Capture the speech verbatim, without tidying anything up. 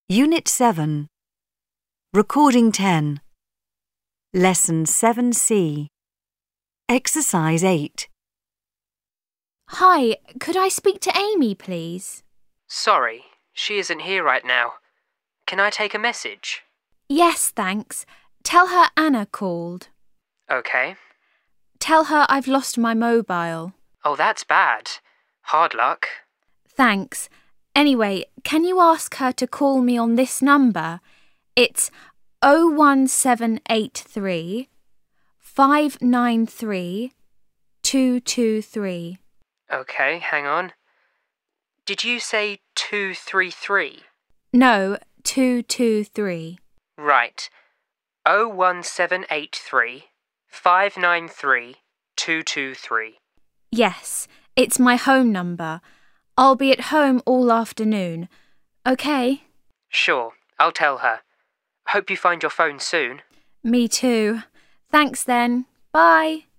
Unit seven. Recording ten. Lesson seven C. Exercise eight. Hi, could I speak to Amy, please? Sorry, she isn't here right now. Can I take a message? Yes, thanks. Tell her Anna called. Okay. Tell her I've lost my mobile. Oh, that's bad. Hard luck. Thanks. Anyway, can you ask her to call me on this number? It's oh one seven eight three, five nine three, two two three. Okay, hang on. Did you say two three three? No, two two three. Right. oh one seven eight three, five nine three, two two three. Yes, it's my home number. I'll be at home all afternoon. Okay? Sure, I'll tell her. Hope you find your phone soon. Me too. Thanks then. Bye.